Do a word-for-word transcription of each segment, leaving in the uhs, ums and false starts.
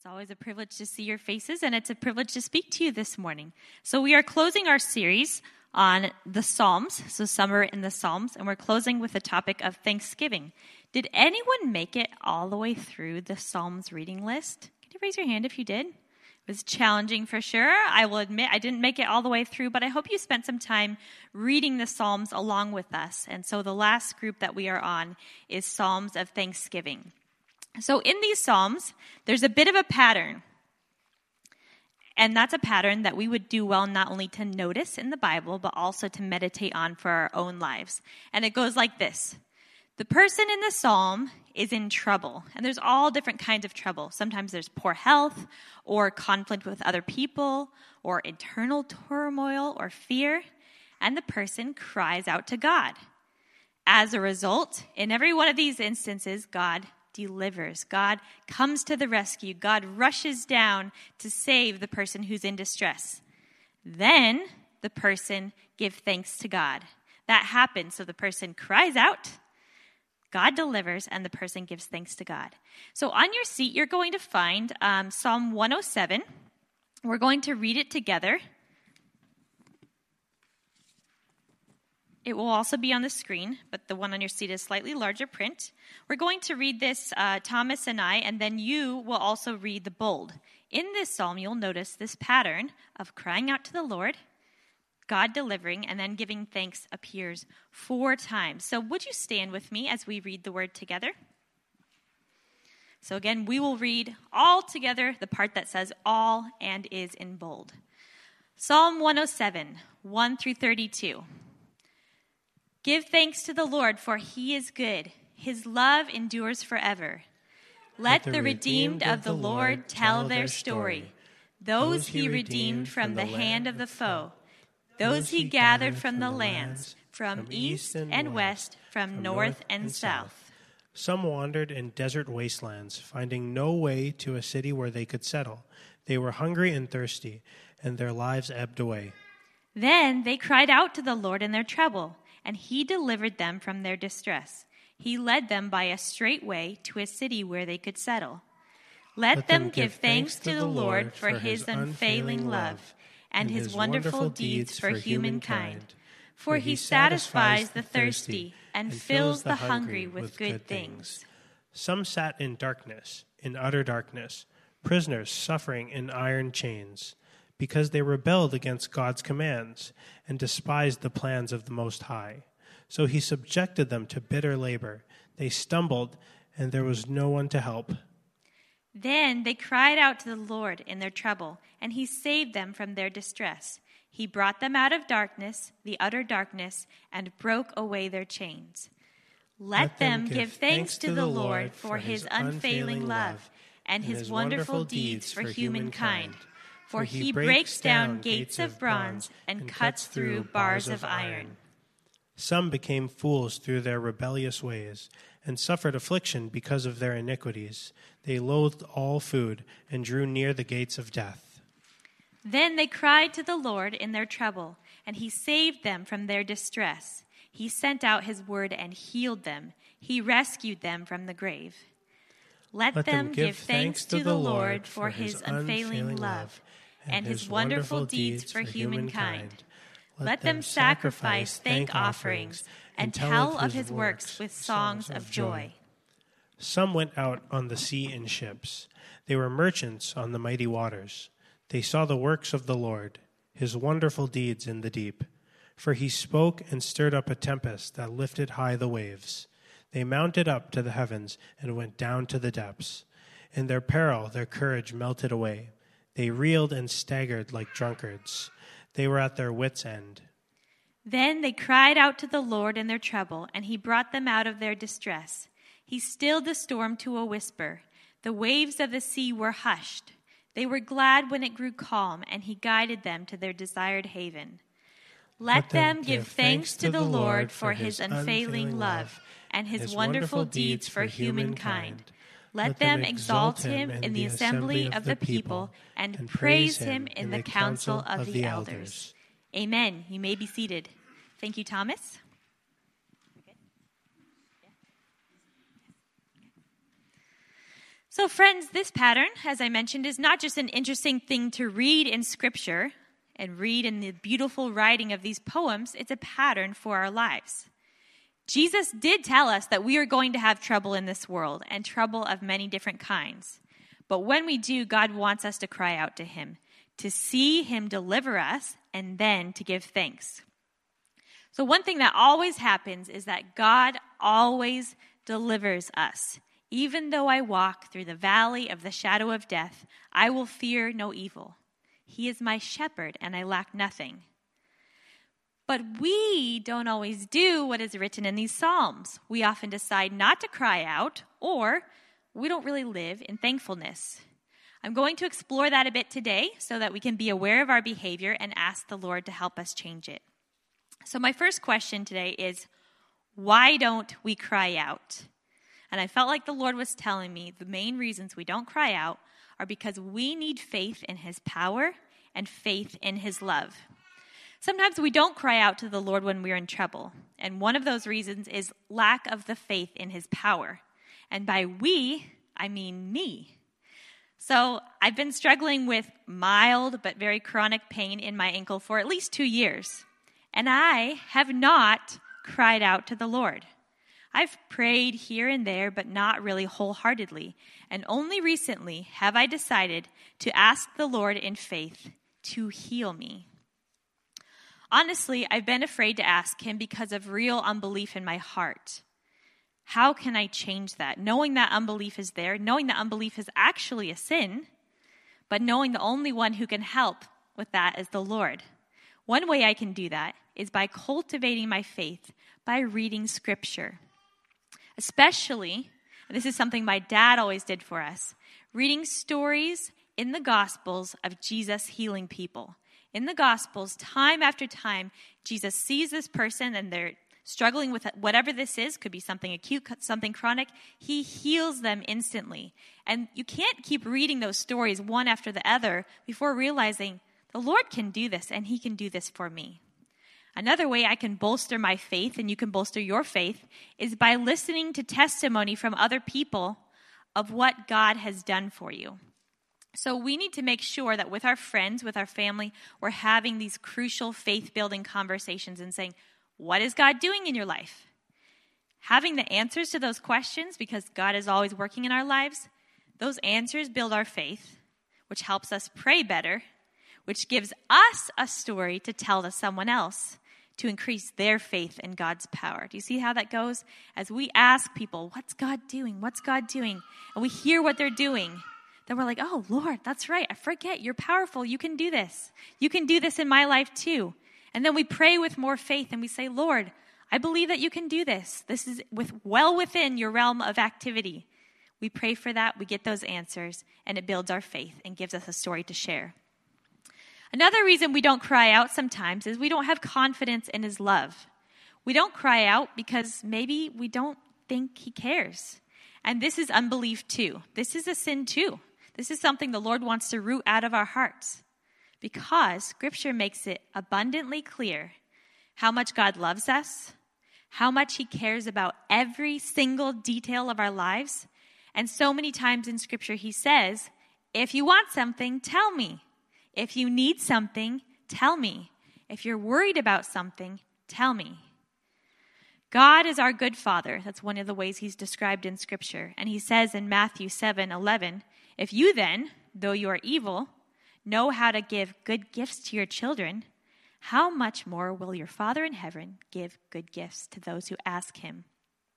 It's always a privilege to see your faces, and it's a privilege to speak to you this morning. So we are closing our series on the Psalms, so summer in the Psalms, and we're closing with the topic of Thanksgiving. Did anyone make it all the way through the Psalms reading list? Can you raise your hand if you did? It was challenging for sure. I will admit I didn't make it all the way through, but I hope you spent some time reading the Psalms along with us. And so the last group that we are on is Psalms of Thanksgiving. So in these Psalms, there's a bit of a pattern. And that's a pattern that we would do well not only to notice in the Bible, but also to meditate on for our own lives. And it goes like this. The person in the Psalm is in trouble. And there's all different kinds of trouble. Sometimes there's poor health, or conflict with other people, or internal turmoil, or fear. And the person cries out to God. As a result, in every one of these instances, God delivers. God comes to the rescue. God rushes down to save the person who's in distress. Then the person gives thanks to God. That happens. So the person cries out, God delivers, and the person gives thanks to God. So on your seat, you're going to find um, Psalm one oh seven. We're going to read it together. It will also be on the screen, but the one on your seat is slightly larger print. We're going to read this, uh, Thomas and I, and then you will also read the bold. In this psalm, you'll notice this pattern of crying out to the Lord, God delivering, and then giving thanks appears four times. So would you stand with me as we read the word together? So again, we will read all together the part that says all and is in bold. Psalm one oh seven, one through thirty-two. Give thanks to the Lord, for he is good. His love endures forever. Let, Let the, the redeemed of the Lord tell their story. Those he redeemed from the hand of the foe. Those he gathered from the lands, from east and west, from north and south. Some wandered in desert wastelands, finding no way to a city where they could settle. They were hungry and thirsty, and their lives ebbed away. Then they cried out to the Lord in their trouble, and he delivered them from their distress. He led them by a straight way to a city where they could settle. Let, Let them, them give thanks to the Lord for his unfailing love and his wonderful deeds for humankind. For he satisfies the thirsty and fills the hungry with good things. Some sat in darkness, in utter darkness, prisoners suffering in iron chains, because they rebelled against God's commands and despised the plans of the Most High. So he subjected them to bitter labor. They stumbled, and there was no one to help. Then they cried out to the Lord in their trouble, and he saved them from their distress. He brought them out of darkness, the utter darkness, and broke away their chains. Let, Let them, them give thanks to the Lord for his unfailing love and his wonderful deeds for humankind. For he breaks down gates of bronze and cuts through bars of iron. Some became fools through their rebellious ways and suffered affliction because of their iniquities. They loathed all food and drew near the gates of death. Then they cried to the Lord in their trouble, and he saved them from their distress. He sent out his word and healed them. He rescued them from the grave. Let, Let them, them give thanks to the Lord for his unfailing love and his wonderful deeds for humankind. Let them sacrifice thank offerings and tell of his works with songs of joy. Some went out on the sea in ships. They were merchants on the mighty waters. They saw the works of the Lord, his wonderful deeds in the deep. For he spoke and stirred up a tempest that lifted high the waves. They mounted up to the heavens and went down to the depths. In their peril, their courage melted away. They reeled and staggered like drunkards. They were at their wits' end. Then they cried out to the Lord in their trouble, and he brought them out of their distress. He stilled the storm to a whisper. The waves of the sea were hushed. They were glad when it grew calm, and he guided them to their desired haven. Let, Let them give thanks to the Lord for his unfailing love and his wonderful deeds for humankind. Let them exalt him in the assembly of the people and praise him in the council of the elders. Amen. You may be seated. Thank you, Thomas. So friends, this pattern, as I mentioned, is not just an interesting thing to read in Scripture and read in the beautiful writing of these poems. It's a pattern for our lives. Jesus did tell us that we are going to have trouble in this world, and trouble of many different kinds. But when we do, God wants us to cry out to him, to see him deliver us, and then to give thanks. So one thing that always happens is that God always delivers us. Even though I walk through the valley of the shadow of death, I will fear no evil. He is my shepherd, and I lack nothing. But we don't always do what is written in these Psalms. We often decide not to cry out, or we don't really live in thankfulness. I'm going to explore that a bit today so that we can be aware of our behavior and ask the Lord to help us change it. So my first question today is, why don't we cry out? And I felt like the Lord was telling me the main reasons we don't cry out are because we need faith in his power and faith in his love. Sometimes we don't cry out to the Lord when we're in trouble. And one of those reasons is lack of the faith in his power. And by we, I mean me. So I've been struggling with mild but very chronic pain in my ankle for at least two years. And I have not cried out to the Lord. I've prayed here and there, but not really wholeheartedly. And only recently have I decided to ask the Lord in faith to heal me. Honestly, I've been afraid to ask him because of real unbelief in my heart. How can I change that? Knowing that unbelief is there, knowing that unbelief is actually a sin, but knowing the only one who can help with that is the Lord. One way I can do that is by cultivating my faith by reading Scripture. Especially, and this is something my dad always did for us, reading stories in the Gospels of Jesus healing people. In the Gospels, time after time, Jesus sees this person and they're struggling with whatever this is, could be something acute, something chronic. He heals them instantly. And you can't keep reading those stories one after the other before realizing the Lord can do this and he can do this for me. Another way I can bolster my faith, and you can bolster your faith, is by listening to testimony from other people of what God has done for you. So we need to make sure that with our friends, with our family, we're having these crucial faith-building conversations and saying, what is God doing in your life? Having the answers to those questions, because God is always working in our lives, those answers build our faith, which helps us pray better, which gives us a story to tell to someone else to increase their faith in God's power. Do you see how that goes? As we ask people, what's God doing? What's God doing? And we hear what they're doing. Then we're like, oh, Lord, that's right. I forget. You're powerful. You can do this. You can do this in my life too. And then we pray with more faith and we say, Lord, I believe that you can do this. This is with well within your realm of activity. We pray for that. We get those answers and it builds our faith and gives us a story to share. Another reason we don't cry out sometimes is we don't have confidence in his love. We don't cry out because maybe we don't think he cares. And this is unbelief too. This is a sin too. This is something the Lord wants to root out of our hearts, because Scripture makes it abundantly clear how much God loves us, how much he cares about every single detail of our lives. And so many times in Scripture he says, if you want something, tell me. If you need something, tell me. If you're worried about something, tell me. God is our good Father. That's one of the ways he's described in Scripture. And he says in Matthew seven eleven, if you then, though you are evil, know how to give good gifts to your children, how much more will your Father in heaven give good gifts to those who ask him?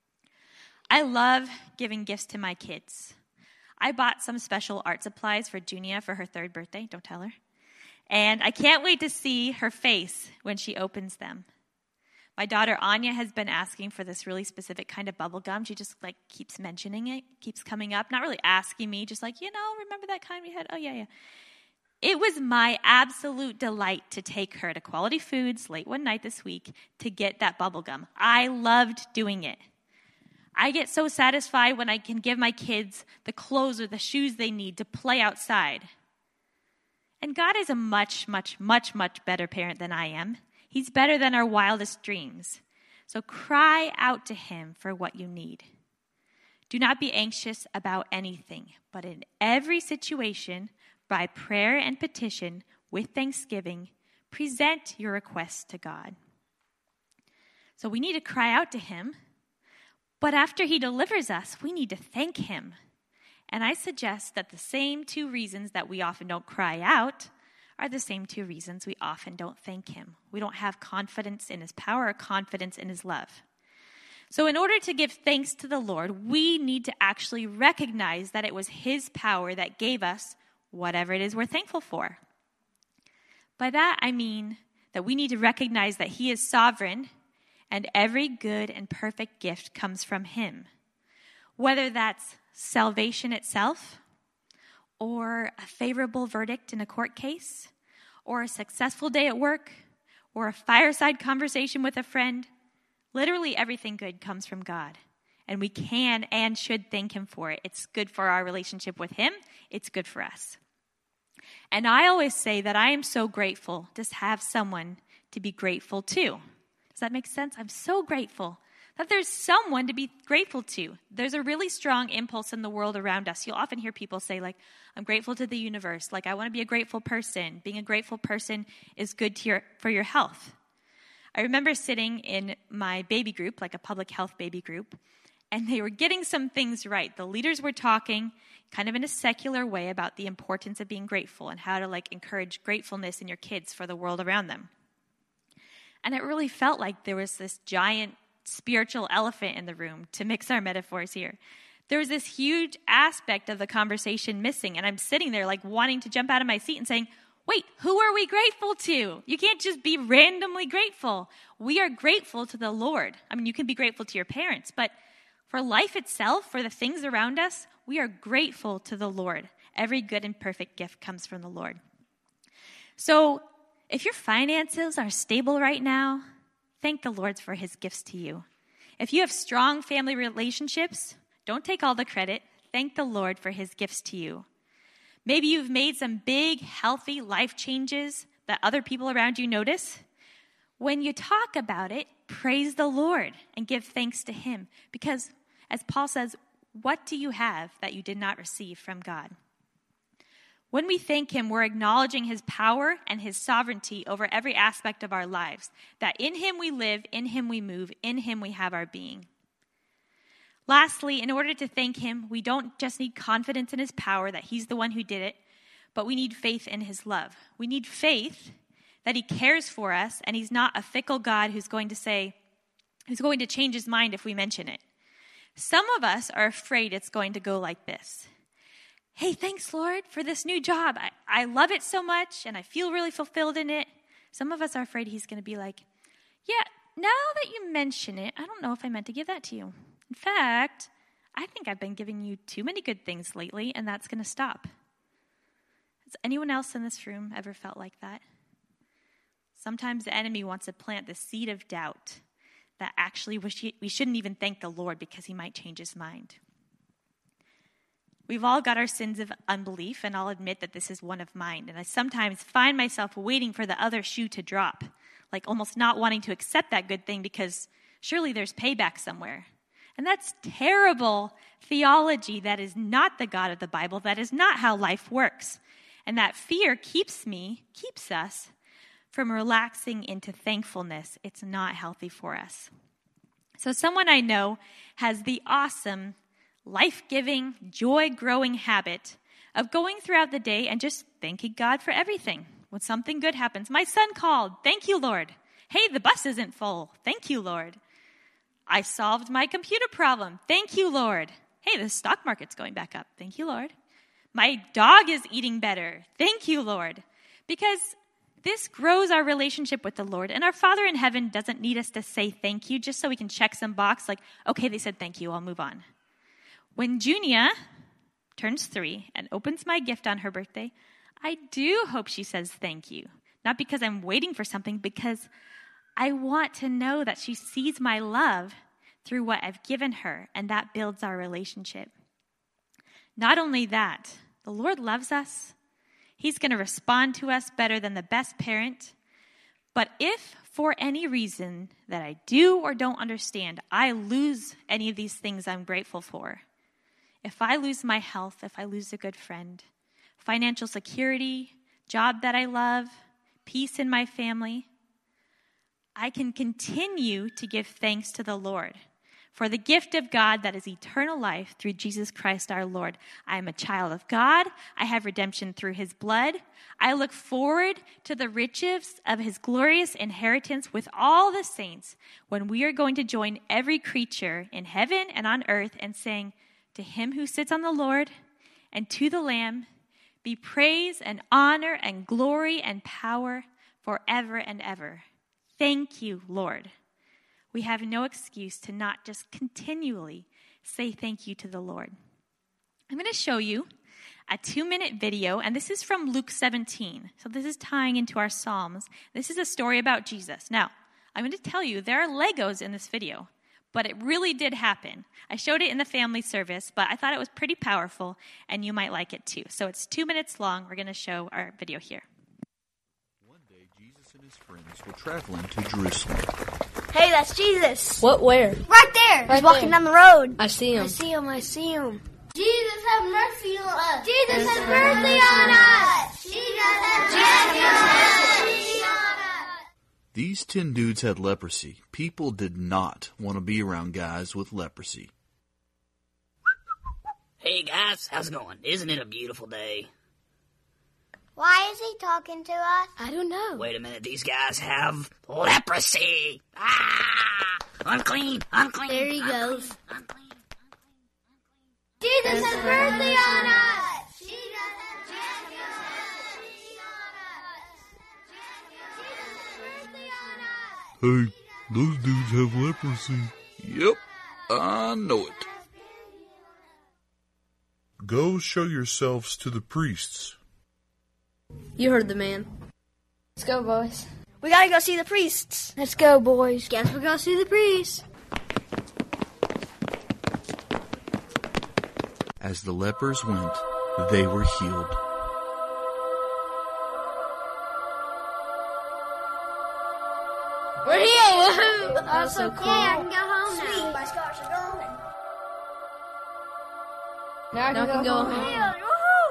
I love giving gifts to my kids. I bought some special art supplies for Junia for her third birthday. Don't tell her. And I can't wait to see her face when she opens them. My daughter Anya has been asking for this really specific kind of bubble gum. She just like keeps mentioning it, keeps coming up, not really asking me, just like, you know, remember that kind we had? Oh, yeah, yeah. It was my absolute delight to take her to Quality Foods late one night this week to get that bubble gum. I loved doing it. I get so satisfied when I can give my kids the clothes or the shoes they need to play outside. And God is a much, much, much, much better parent than I am. He's better than our wildest dreams. So cry out to him for what you need. Do not be anxious about anything, but in every situation, by prayer and petition, with thanksgiving, present your requests to God. So we need to cry out to him, but after he delivers us, we need to thank him. And I suggest that the same two reasons that we often don't cry out are the same two reasons we often don't thank him. We don't have confidence in his power or confidence in his love. So in order to give thanks to the Lord, we need to actually recognize that it was his power that gave us whatever it is we're thankful for. By that, I mean that we need to recognize that he is sovereign and every good and perfect gift comes from him. Whether that's salvation itself, or a favorable verdict in a court case, or a successful day at work, or a fireside conversation with a friend, literally everything good comes from God. And we can and should thank him for it. It's good for our relationship with him. It's good for us. And I always say that I am so grateful to have someone to be grateful to. Does that make sense? I'm so grateful that there's someone to be grateful to. There's a really strong impulse in the world around us. You'll often hear people say, like, I'm grateful to the universe. Like, I want to be a grateful person. Being a grateful person is good to your, for your health. I remember sitting in my baby group, like a public health baby group, and they were getting some things right. The leaders were talking kind of in a secular way about the importance of being grateful and how to, like, encourage gratefulness in your kids for the world around them. And it really felt like there was this giant spiritual elephant in the room, to mix our metaphors here. There was this huge aspect of the conversation missing, and I'm sitting there like wanting to jump out of my seat and saying, wait, who are we grateful to? You can't just be randomly grateful. We are grateful to the Lord. I mean, you can be grateful to your parents, but for life itself, for the things around us, we are grateful to the Lord. Every good and perfect gift comes from the Lord. So if your finances are stable right now, thank the Lord for his gifts to you. If you have strong family relationships, don't take all the credit. Thank the Lord for his gifts to you. Maybe you've made some big, healthy life changes that other people around you notice. When you talk about it, praise the Lord and give thanks to him. Because, as Paul says, what do you have that you did not receive from God? When we thank him, we're acknowledging his power and his sovereignty over every aspect of our lives. That in him we live, in him we move, in him we have our being. Lastly, in order to thank him, we don't just need confidence in his power, that he's the one who did it, but we need faith in his love. We need faith that he cares for us, and he's not a fickle God who's going to say, who's going to change his mind if we mention it. Some of us are afraid it's going to go like this. Hey, thanks, Lord, for this new job. I, I love it so much, and I feel really fulfilled in it. Some of us are afraid he's going to be like, yeah, now that you mention it, I don't know if I meant to give that to you. In fact, I think I've been giving you too many good things lately, and that's going to stop. Has anyone else in this room ever felt like that? Sometimes the enemy wants to plant the seed of doubt that actually we, sh- we shouldn't even thank the Lord because he might change his mind. We've all got our sins of unbelief, and I'll admit that this is one of mine. And I sometimes find myself waiting for the other shoe to drop, like almost not wanting to accept that good thing because surely there's payback somewhere. And that's terrible theology. That is not the God of the Bible. That is not how life works. And that fear keeps me, keeps us from relaxing into thankfulness. It's not healthy for us. So someone I know has the awesome, life-giving, joy-growing habit of going throughout the day and just thanking God for everything. When something good happens, my son called, thank you, Lord. Hey, the bus isn't full. Thank you, Lord. I solved my computer problem. Thank you, Lord. Hey, the stock market's going back up. Thank you, Lord. My dog is eating better. Thank you, Lord. Because this grows our relationship with the Lord. And our Father in heaven doesn't need us to say thank you just so we can check some box like, okay, they said thank you, I'll move on. When Junia turns three and opens my gift on her birthday, I do hope she says thank you. Not because I'm waiting for something, because I want to know that she sees my love through what I've given her, and that builds our relationship. Not only that, the Lord loves us. He's going to respond to us better than the best parent. But if for any reason that I do or don't understand, I lose any of these things I'm grateful for, If I lose my health, if I lose a good friend, financial security, job that I love, peace in my family, I can continue to give thanks to the Lord for the gift of God that is eternal life through Jesus Christ our Lord. I am a child of God. I have redemption through his blood. I look forward to the riches of his glorious inheritance with all the saints when we are going to join every creature in heaven and on earth and sing, to him who sits on the Lord and to the Lamb be praise and honor and glory and power forever and ever. Thank you, Lord. We have no excuse to not just continually say thank you to the Lord. I'm going to show you a two-minute video, and this is from Luke seventeen. So this is tying into our Psalms. This is a story about Jesus. Now, I'm going to tell you there are Legos in this video, but it really did happen. I showed it in the family service, but I thought it was pretty powerful, and you might like it too. So it's two minutes long. We're going to show our video here. One day, Jesus and his friends were traveling to Jerusalem. Hey, that's Jesus. What, where? Right there. Right He's walking there. down the road. I see him. I see him. I see him. Jesus, have mercy on us. Jesus, have mercy on us. Jesus, have mercy on us. These ten dudes had leprosy. People did not want to be around guys with leprosy. Hey guys, how's it going? Isn't it a beautiful day? Why is he talking to us? I don't know. Wait a minute, these guys have leprosy! Ah! Unclean! Unclean! There he unclean, goes. Unclean! Jesus, have mercy on us. Jesus, have mercy on us. Hey, those dudes have leprosy. Yep, I know it. Go show yourselves to the priests. You heard the man. Let's go, boys. We gotta go see the priests. Let's go, boys. Guess we're gonna see the priests. As the lepers went, they were healed. We're here! Woohoo! That's so cool. Yeah, I can go home now. Sweet, my scars are gone. Now I can, Now go, go home. home. Yeah, woohoo!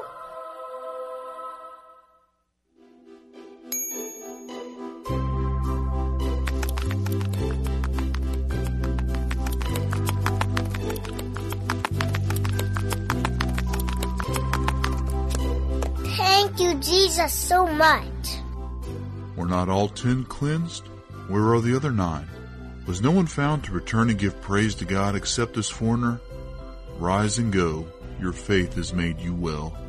Thank you, Jesus, so much. Were not all ten cleansed? Where are the other nine? Was no one found to return and give praise to God except this foreigner? Rise and go, your faith has made you well.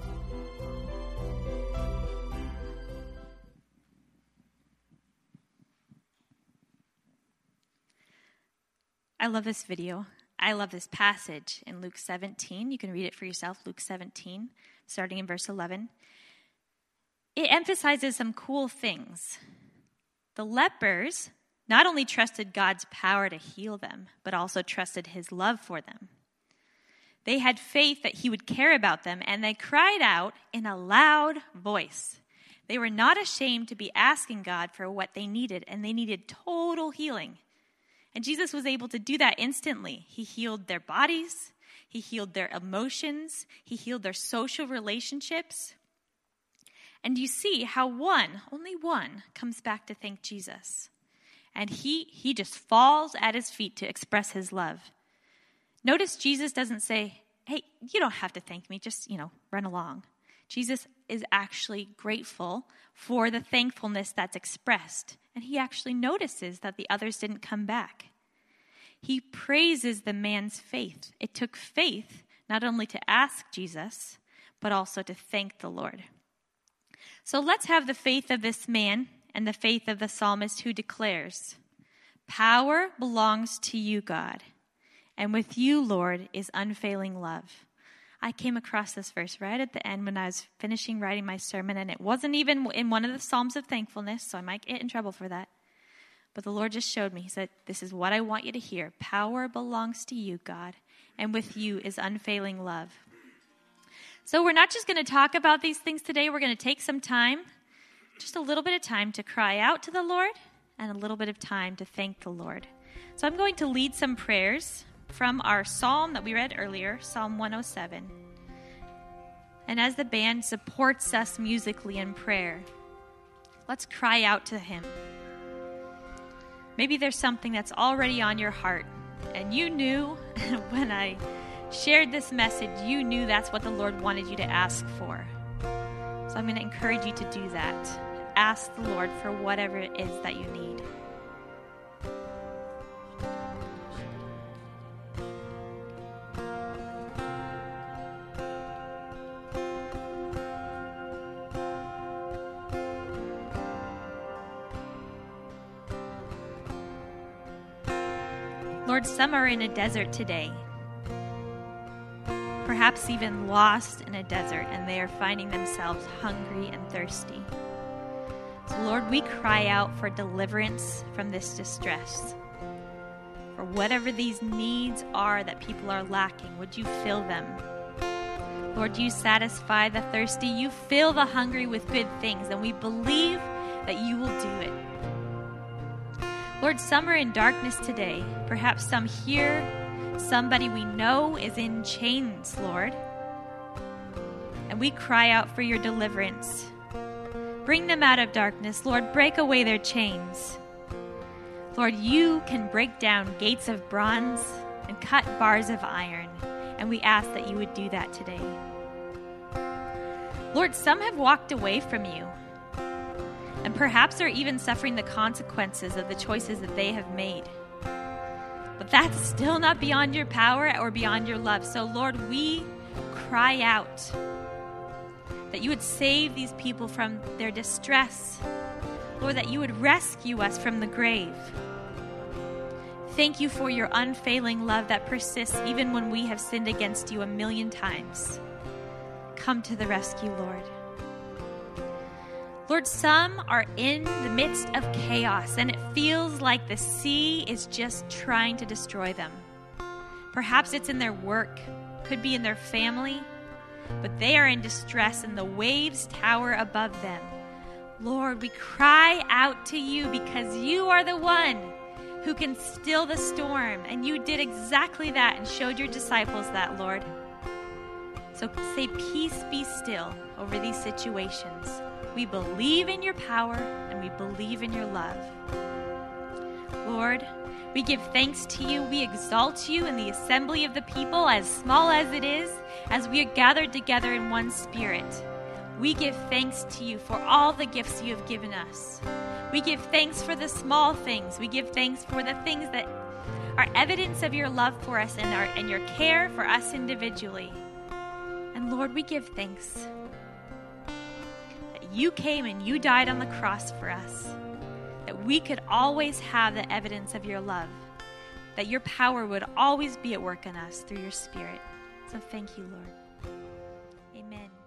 I love this video. I love this passage in Luke seventeen. You can read it for yourself, Luke seventeen, starting in verse eleven. It emphasizes some cool things. The lepers not only trusted God's power to heal them, but also trusted his love for them. They had faith that he would care about them, and they cried out in a loud voice. They were not ashamed to be asking God for what they needed, and they needed total healing. And Jesus was able to do that instantly. He healed their bodies. He healed their emotions. He healed their social relationships. And you see how one, only one, comes back to thank Jesus. And he, he just falls at his feet to express his love. Notice Jesus doesn't say, hey, you don't have to thank me, just, you know, run along. Jesus is actually grateful for the thankfulness that's expressed. And he actually notices that the others didn't come back. He praises the man's faith. It took faith not only to ask Jesus, but also to thank the Lord. So let's have the faith of this man and the faith of the psalmist who declares, power belongs to you, God, and with you, Lord, is unfailing love. I came across this verse right at the end when I was finishing writing my sermon, and it wasn't even in one of the Psalms of thankfulness, so I might get in trouble for that. But the Lord just showed me. He said, this is what I want you to hear. Power belongs to you, God, and with you is unfailing love. So we're not just going to talk about these things today. We're going to take some time, just a little bit of time to cry out to the Lord and a little bit of time to thank the Lord. So I'm going to lead some prayers. from our psalm that we read earlier, Psalm one oh seven. And as the band supports us musically in prayer, let's cry out to him. Maybe there's something that's already on your heart, and you knew when I shared this message, you knew that's what the Lord wanted you to ask for. So I'm going to encourage you to do that. Ask the Lord for whatever it is that you need. Lord, some are in a desert today, perhaps even lost in a desert, and they are finding themselves hungry and thirsty. So, Lord, we cry out for deliverance from this distress. For whatever these needs are that people are lacking, would you fill them? Lord, you satisfy the thirsty. You fill the hungry with good things, and we believe that you will do it. Lord, some are in darkness today. Perhaps some here, somebody we know is in chains, Lord. And we cry out for your deliverance. Bring them out of darkness, Lord. Break away their chains. Lord, you can break down gates of bronze and cut bars of iron. And we ask that you would do that today. Lord, some have walked away from you. And perhaps are even suffering the consequences of the choices that they have made. But that's still not beyond your power or beyond your love. So, Lord, we cry out that you would save these people from their distress. Lord, that you would rescue us from the grave. Thank you for your unfailing love that persists even when we have sinned against you a million times. Come to the rescue, Lord. Lord, some are in the midst of chaos, and it feels like the sea is just trying to destroy them. Perhaps it's in their work, could be in their family, but they are in distress, and the waves tower above them. Lord, we cry out to you because you are the one who can still the storm, and you did exactly that and showed your disciples that, Lord. So say, peace be still over these situations. We believe in your power and we believe in your love. Lord, we give thanks to you. We exalt you in the assembly of the people, as small as it is, as we are gathered together in one spirit. We give thanks to you for all the gifts you have given us. We give thanks for the small things. We give thanks for the things that are evidence of your love for us and, our, and your care for us individually. And Lord, we give thanks that you came and you died on the cross for us, that we could always have the evidence of your love, that your power would always be at work in us through your Spirit. So thank you, Lord. Amen.